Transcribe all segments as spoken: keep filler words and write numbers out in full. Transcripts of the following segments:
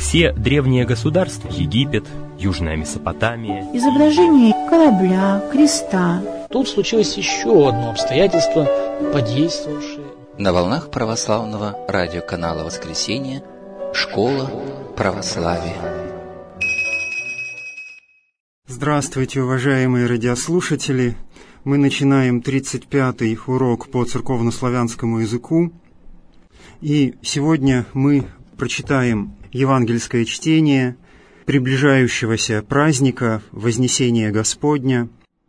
Все древние государства, Египет, Южная Месопотамия, изображение корабля, креста. Тут случилось еще одно обстоятельство, подействовавшее. На волнах православного радиоканала «Воскресенье» «Школа православия». Здравствуйте, уважаемые радиослушатели! Мы начинаем тридцать пятый урок по церковнославянскому языку. И сегодня мы прочитаем евангельское чтение приближающегося праздника Вознесения Господня.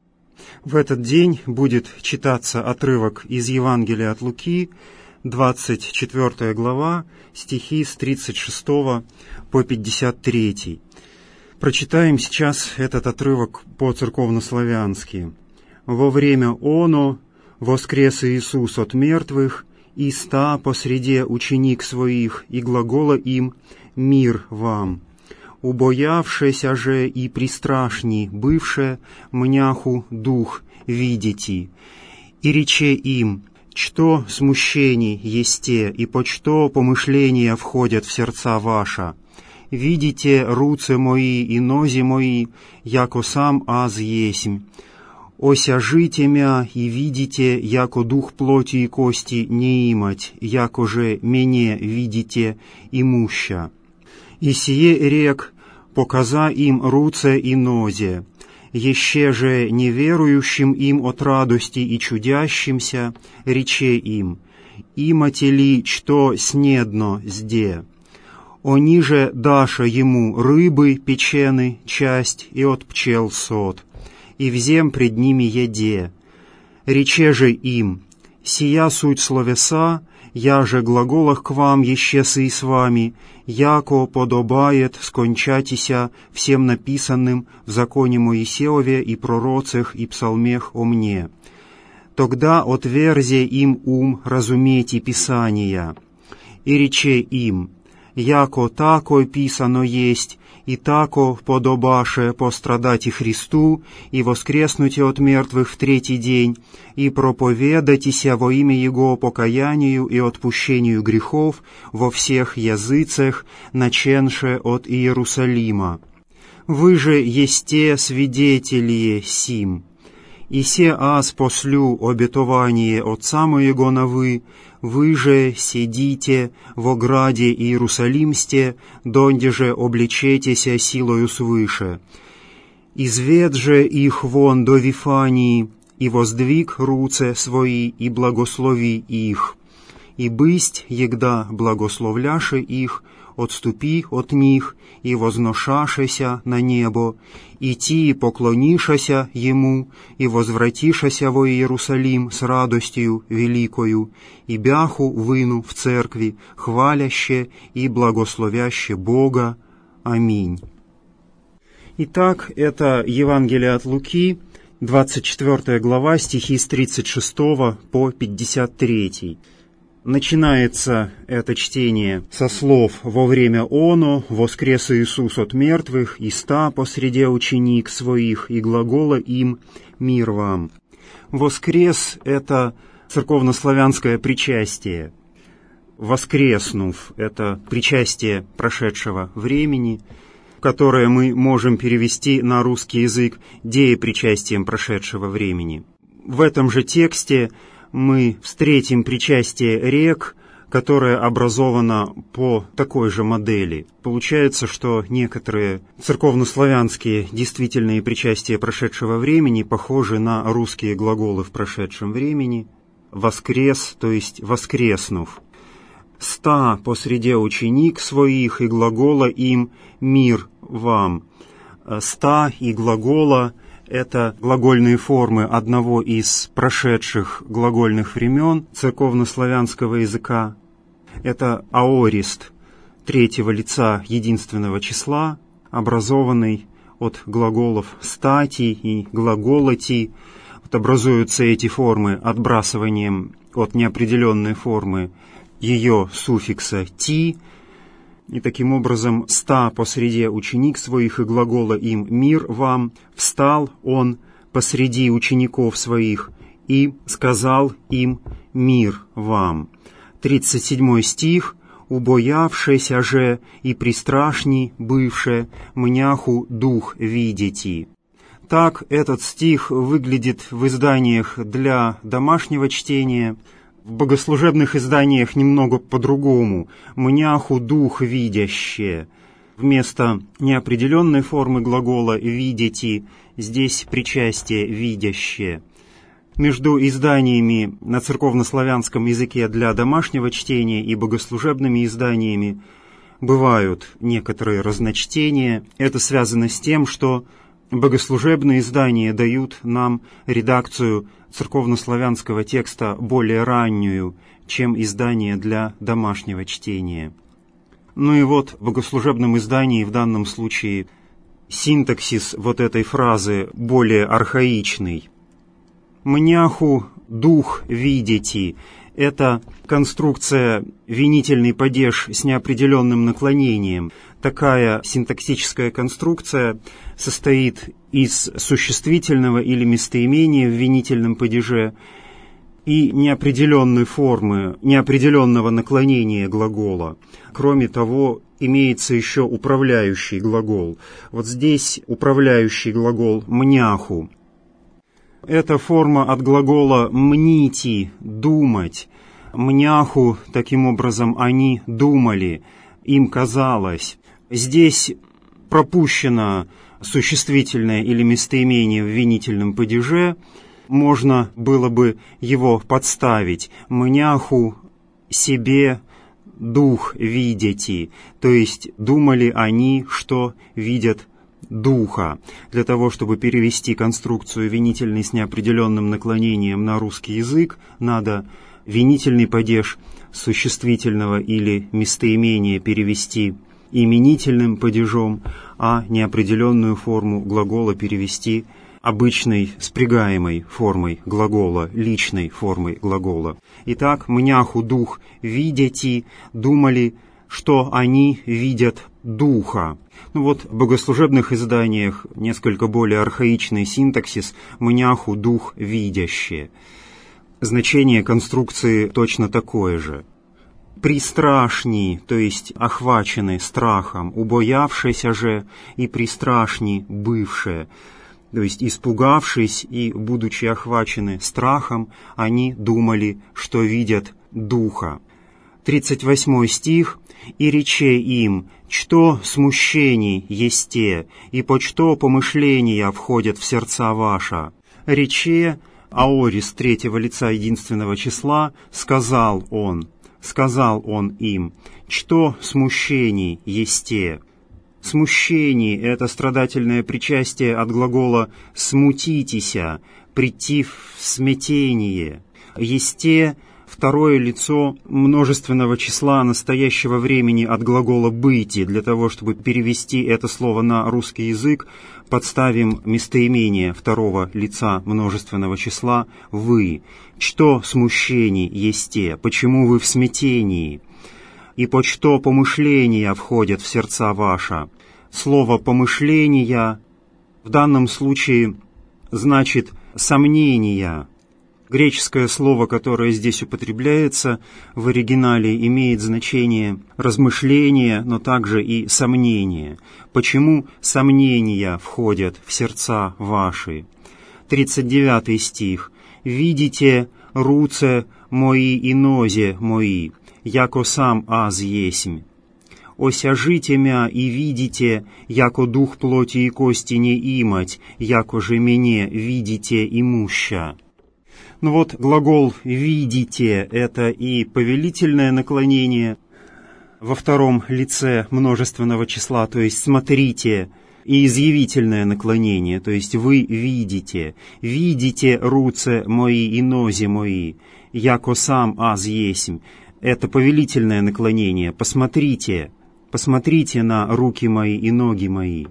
В этот день будет читаться отрывок из Евангелия от Луки, двадцать четвёртая глава, стихи с тридцать шестого по пятьдесят третий. Прочитаем сейчас этот отрывок по-церковнославянски. «Во время оно воскрес Иисус от мертвых, и ста посреде ученик своих, и глагола им: мир вам. Убоявшеся же и пристрашни бывше, мняху дух видите. И рече им: что смущений есте, и почто помышления входят в сердца ваша. Видите руце мои и нози мои, яко сам аз есмь. Осяжите мя и видите, яко дух плоти и кости не имать, яко же мене видите имуща. И сие рек, показа им руце и нозе, еще же неверующим им от радости и чудящимся, рече им: имате ли что снедно сде? Они же даша ему рыбы печены часть и от пчел сот, и взем пред ними еде. Рече же им: сия суть словеса, я же глаголах к вам еще сы с вами, яко подобает скончатися всем написанным в законе Моисееве и пророцах и псалмех о мне. Тогда отверзе им ум разумейте Писания. И рече им: яко тако писано есть, и тако подобаше пострадать и Христу, и воскреснуть от мертвых в третий день, и проповедатися во имя Его покаянию и отпущению грехов во всех языцах, наченше от Иерусалима. Вы же есте свидетели сим. И се аз послю обетование Отца моего на вы, вы же сидите во граде Иерусалимсте, донде же обличетеся силою свыше. Извед же их вон до Вифании, и воздвиг руце свои, и благослови их. И бысть, егда благословляше их, отступи от них, и возношашеся на небо, идти поклонишася ему, и возвратишася во Иерусалим с радостью великою, и бяху выну в церкви, хваляще и благословяще Бога. Аминь». Итак, это Евангелие от Луки, двадцать четвёртая глава, стихи с тридцать шестого по пятьдесят третий. Начинается это чтение со слов: «Во время оно воскрес Иисус от мертвых, и ста посреде ученик своих, и глагола им: мир вам». «Воскрес» — это церковнославянское причастие. «Воскреснув» — это причастие прошедшего времени, которое мы можем перевести на русский язык деепричастием прошедшего времени. В этом же тексте мы встретим причастие рек, которое образовано по такой же модели. Получается, что некоторые церковнославянские действительные причастия прошедшего времени похожи на русские глаголы в прошедшем времени. «Воскрес», то есть «воскреснув». «Ста посреде ученик своих, и глагола им: мир вам». «Ста» и глагола — это глагольные формы одного из прошедших глагольных времен церковнославянского языка. Это аорист третьего лица единственного числа, образованный от глаголов «стати» и «глаголати». Вот образуются эти формы отбрасыванием от неопределенной формы ее суффикса «ти». И таким образом «ста посреди ученик своих, и глагола им: мир вам, встал он посреди учеников своих, и сказал им: мир вам». тридцать седьмой стих: убоявшеся же и пристрашни бывше, мняху дух видите». Так этот стих выглядит в изданиях для домашнего чтения. В богослужебных изданиях немного по-другому. «Мняху дух видяще». Вместо неопределенной формы глагола «видите» здесь причастие «видяще». Между изданиями на церковнославянском языке для домашнего чтения и богослужебными изданиями бывают некоторые разночтения. Это связано с тем, что богослужебные издания дают нам редакцию церковнославянского текста более раннюю, чем издания для домашнего чтения. Ну и вот в богослужебном издании в данном случае синтаксис вот этой фразы более архаичный. «Мняху дух видите» — это конструкция винительный падеж с неопределенным наклонением. Такая синтаксическая конструкция состоит из существительного или местоимения в винительном падеже и неопределенной формы, неопределенного наклонения глагола. Кроме того, имеется еще управляющий глагол. Вот здесь управляющий глагол «мняху». Это форма от глагола «мните» — «думать». «Мняху», таким образом, они думали, им казалось. Здесь пропущено существительное или местоимение в винительном падеже. Можно было бы его подставить. «Мняху себе дух видите», то есть думали они, что видят духа. Для того, чтобы перевести конструкцию винительной с неопределенным наклонением на русский язык, надо винительный падеж существительного или местоимения перевести именительным падежом, а неопределенную форму глагола перевести обычной спрягаемой формой глагола, личной формой глагола. Итак, «мняху дух видите» думали, что они видят духа. Ну вот в богослужебных изданиях несколько более архаичный синтаксис «мняху дух видяще». Значение конструкции точно такое же. «Пристрашни», то есть охвачены страхом, «убоявшеся же» и «пристрашни» бывшее. То есть, испугавшись и будучи охвачены страхом, они думали, что видят духа. тридцать восьмой стих. «И рече им, что смущений есте, и по что помышления входят в сердца ваша. Рече, аорис третьего лица единственного числа, сказал он, сказал он им, что смущений есте». Смущение — это страдательное причастие от глагола «смутитеся», «прийти в смятение». «Есте» — второе лицо множественного числа настоящего времени от глагола «быти». Для того, чтобы перевести это слово на русский язык, подставим местоимение второго лица множественного числа «вы». «Что смущений есте?» Почему вы в смятении? «И по что помышления входят в сердца ваша». Слово «помышления» в данном случае значит «сомнения». Греческое слово, которое здесь употребляется в оригинале, имеет значение размышления, но также и сомнения. Почему сомнения входят в сердца ваши? тридцать девятый стих. «Видите руце мои и нозе мои, яко сам аз есмь. Осяжите мя и видите, яко дух плоти и кости не имать, яко же мене видите имуща». Ну вот глагол «видите» — это и повелительное наклонение во втором лице множественного числа, то есть «смотрите», и изъявительное наклонение, то есть «вы видите». «Видите руце мои и нози мои, яко сам аз есмь». Это повелительное наклонение. «Посмотрите, посмотрите на руки мои и ноги мои».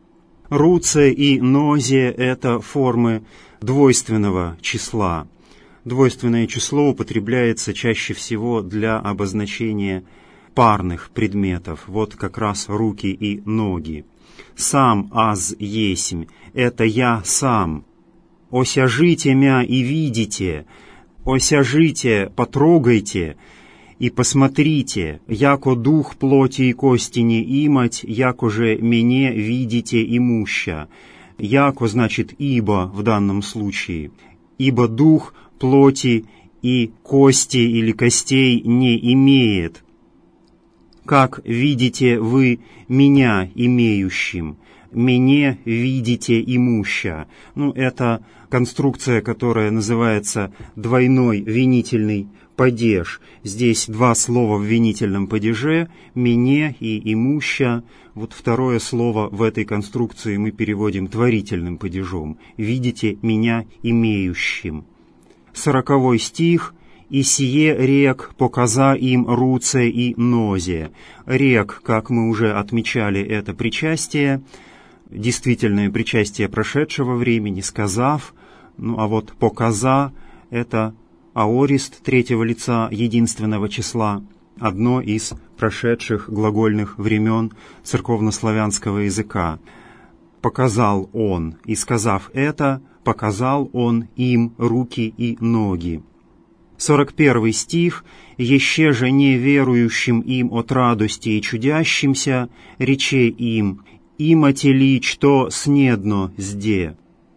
«Руце» и «нозе» — это формы двойственного числа. Двойственное число употребляется чаще всего для обозначения парных предметов. Вот как раз руки и ноги. «Сам аз есмь» — это «я сам». «Осяжите мя и видите», «осяжите», «потрогайте». И посмотрите, яко дух плоти и кости не имать, яко же мене видите имуща. Яко значит ибо в данном случае. Ибо дух плоти и кости или костей не имеет. Как видите вы меня имеющим, мене видите имуща. Ну, это конструкция, которая называется двойной винительный падеж. Здесь два слова в винительном падеже, мене и имуща. Вот второе слово в этой конструкции мы переводим творительным падежом. Видите меня имеющим. Сороковой стих. «И сие рек показа им руце и нозе». Рек, как мы уже отмечали, это причастие, действительное причастие прошедшего времени, сказав, ну а вот показа — это аорист третьего лица единственного числа, одно из прошедших глагольных времен церковнославянского языка. «Показал он», и сказав это, показал он им руки и ноги. сорок первый стих. «Еще же не верующим им от радости и чудящимся, рече им, имате ли что снедно сде».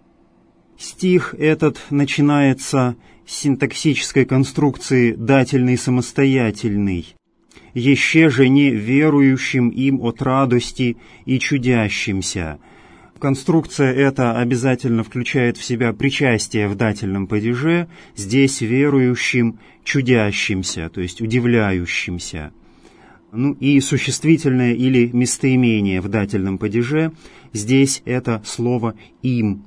Стих этот начинается с синтаксической конструкции дательный самостоятельный. «Еще же не верующим им от радости и чудящимся». Конструкция эта обязательно включает в себя причастие в дательном падеже, здесь верующим, чудящимся, то есть удивляющимся. Ну и существительное или местоимение в дательном падеже, здесь это слово «им».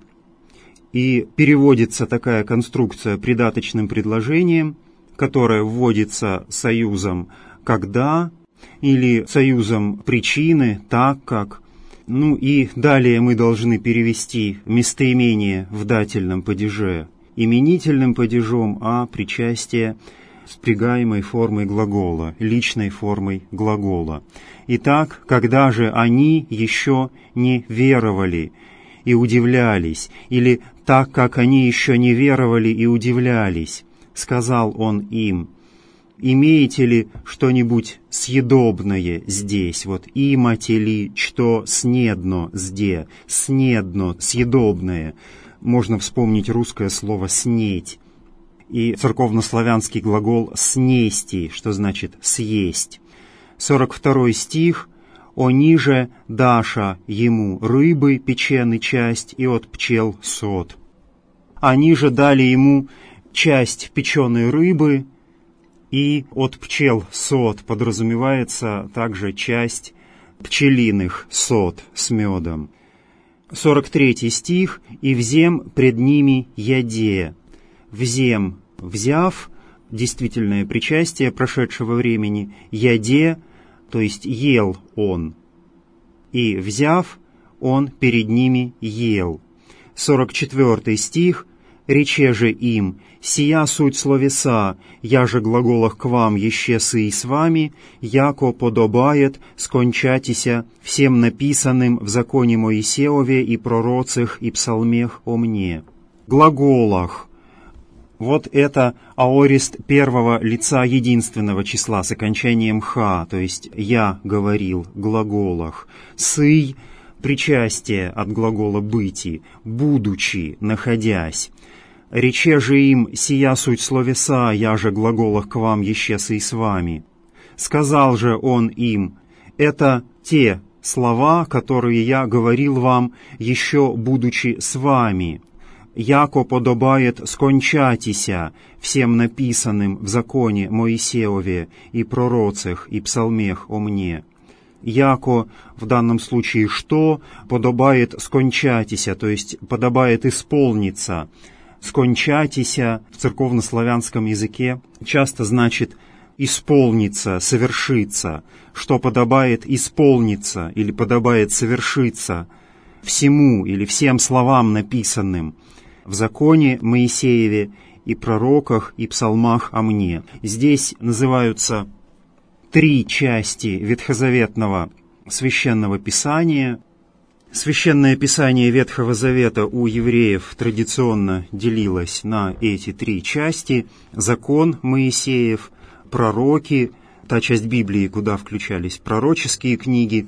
И переводится такая конструкция придаточным предложением, которое вводится союзом «когда» или союзом причины «так как». Ну и далее мы должны перевести местоимение в дательном падеже именительным падежом, а причастие спрягаемой формой глагола, личной формой глагола. Итак, когда же они еще не веровали и удивлялись, или так как они еще не веровали и удивлялись, сказал он им: «Имеете ли что-нибудь съедобное здесь? Вот имате ли что снедно зде? Снедно, съедобное». Можно вспомнить русское слово «снеть». И церковнославянский глагол «снести», что значит «съесть». сорок второй стих. «Они же даша ему рыбы печены часть и от пчел сот». Они же дали ему часть печеной рыбы, и от пчел сот подразумевается также часть пчелиных сот с медом. сорок третий стих. «И взем пред ними яде». «Взем» — взяв, действительное причастие прошедшего времени, яде, то есть ел он. И взяв, он перед ними ел. сорок четвертый стих. «Рече же им, сия суть словеса, я же глаголах к вам еще сы и с вами, яко подобает скончатися всем написанным в законе Моисееве и пророцах и псалмех о мне». Глаголах. Вот это аорист первого лица единственного числа с окончанием «ха», то есть «я говорил», глаголах. «Сый» — причастие от глагола «быти», «будучи», «находясь». «Рече же им, сия суть словеса, я же глаголах к вам еще и с вами». Сказал же он им: «Это те слова, которые я говорил вам, еще будучи с вами. Яко подобает скончатися всем написанным в законе Моисееве и пророцах и псалмех о мне». Яко в данном случае что подобает скончатися, то есть подобает исполниться. «Скончатися» в церковнославянском языке часто значит «исполниться», «совершиться», что подобает исполниться или подобает совершиться всему или всем словам, написанным в законе Моисееве и пророках и псалмах о мне. Здесь называются три части ветхозаветного священного писания. Священное Писание Ветхого Завета у евреев традиционно делилось на эти три части: закон Моисеев, пророки, та часть Библии, куда включались пророческие книги,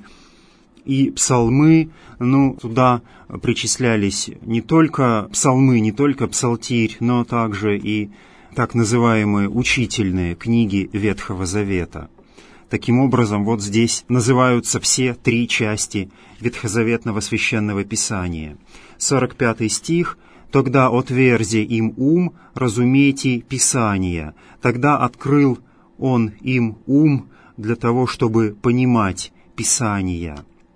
и псалмы, ну, туда причислялись не только псалмы, не только псалтирь, но также и так называемые учительные книги Ветхого Завета. Таким образом, вот здесь называются все три части Ветхозаветного Священного Писания. сорок пятый стих: «Тогда отверзи им ум, разумейте Писания». Тогда открыл он им ум для того, чтобы понимать Писания.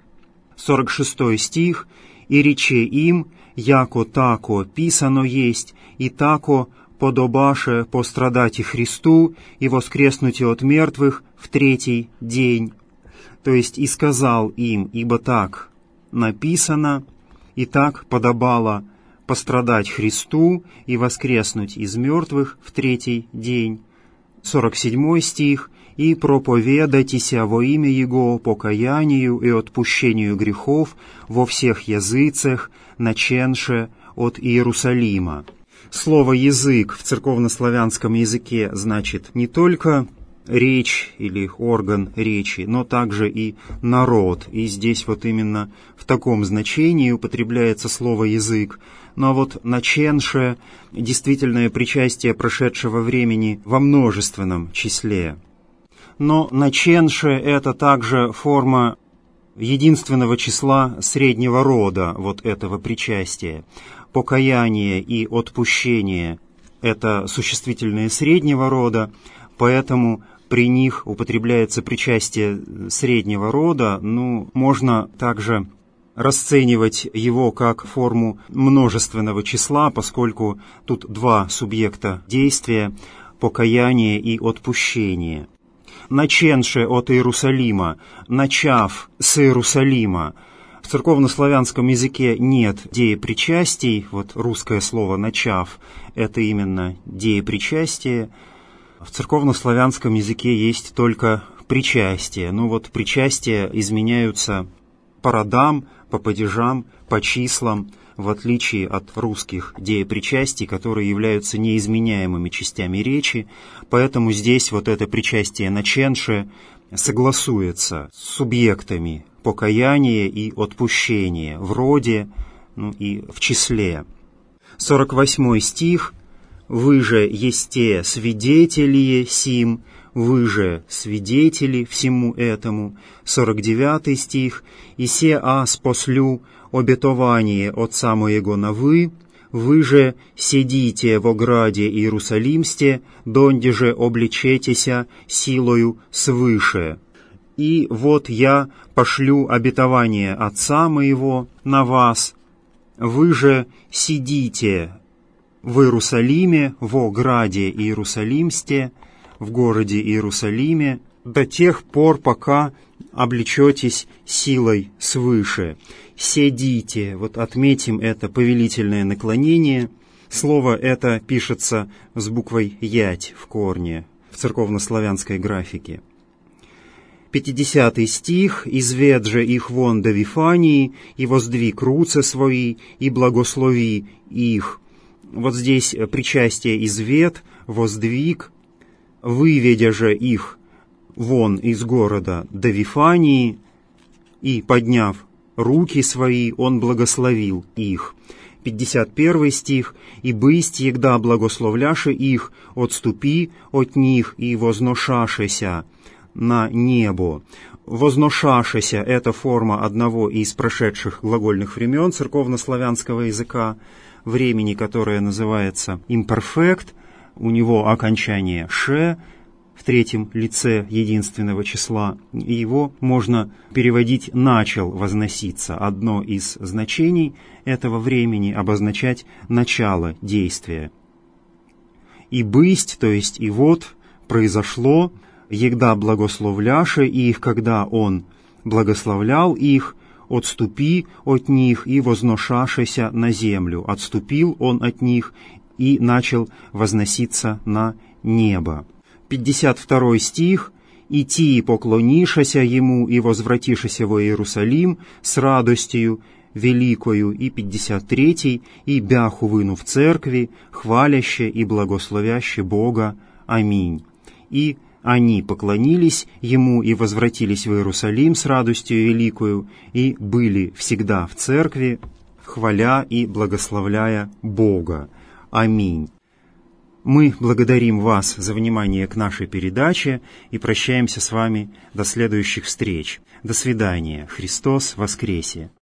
сорок шестой стих: «И рече им, яко тако писано есть, и тако подобаше пострадать и Христу, и воскреснуте от мертвых в третий день». То есть «и сказал им, ибо так написано, и так подобало пострадать Христу и воскреснуть из мертвых в третий день». сорок седьмой стих: «И проповедайтеся во имя Его покаянию и отпущению грехов во всех языцах, наченше от Иерусалима». Слово «язык» в церковнославянском языке значит не только речь или орган речи, но также и народ. И здесь вот именно в таком значении употребляется слово «язык». Ну а вот «наченше» — действительное причастие прошедшего времени во множественном числе. Но «наченше» — это также форма единственного числа среднего рода вот этого причастия. Покаяние и отпущение — это существительные среднего рода, поэтому при них употребляется причастие среднего рода. Ну, можно также расценивать его как форму множественного числа, поскольку тут два субъекта действия — покаяние и отпущение. «Наченше от Иерусалима», «начав с Иерусалима». В церковнославянском языке нет деепричастий, вот русское слово «начав» — это именно деепричастие. В церковнославянском языке есть только причастие. Ну вот причастия изменяются по родам, по падежам, по числам, в отличие от русских деепричастий, которые являются неизменяемыми частями речи, поэтому здесь вот это причастие наченше согласуется с субъектами покаяние и отпущение в роде, ну и в числе. сорок восьмой стих: «Вы же есте свидетели сим, вы же свидетели всему этому». сорок девятый стих: «И се аз послю обетование Отца моего на вы, вы же сидите в ограде Иерусалимсте, донде же облечетеся силою свыше. И вот я пошлю обетование Отца моего на вас, вы же сидите в Иерусалиме, в ограде Иерусалимсте, в городе Иерусалиме, до тех пор, пока облечетесь силой свыше». «Седите», вот отметим это повелительное наклонение. Слово это пишется с буквой «ять» в корне в церковнославянской графике. пятидесятый стих: «Извед же их вон до Вифании, и воздвиг руце свои, и благослови их». Вот здесь причастие «извед», «воздвиг», «выведя же их вон из города до Вифании, и, подняв руки свои, он благословил их». пятьдесят первый стих: «И бысть егда благословляше их, отступи от них и возношашеся на небо». «Возношашеся» — это форма одного из прошедших глагольных времен церковнославянского языка, времени, которое называется имперфект. У него окончание «ше» в третьем лице единственного числа, и его можно переводить «начал возноситься». Одно из значений этого времени — обозначать начало действия. «И бысть», то есть «и вот», произошло, егда благословляше их, когда он благословлял их, отступи от них и возношашеся на землю. Отступил он от них и начал возноситься на небо. пятьдесят второй стих: «Идти поклонишася ему и возвратишася во Иерусалим с радостью великою». И пятьдесят третий: «И бяху выну в церкви, хваляще и благословяще Бога. Аминь». И Они поклонились Ему и возвратились в Иерусалим с радостью великою, и были всегда в церкви, хваля и благословляя Бога. Аминь. Мы благодарим вас за внимание к нашей передаче и прощаемся с вами до следующих встреч. До свидания. Христос воскресе!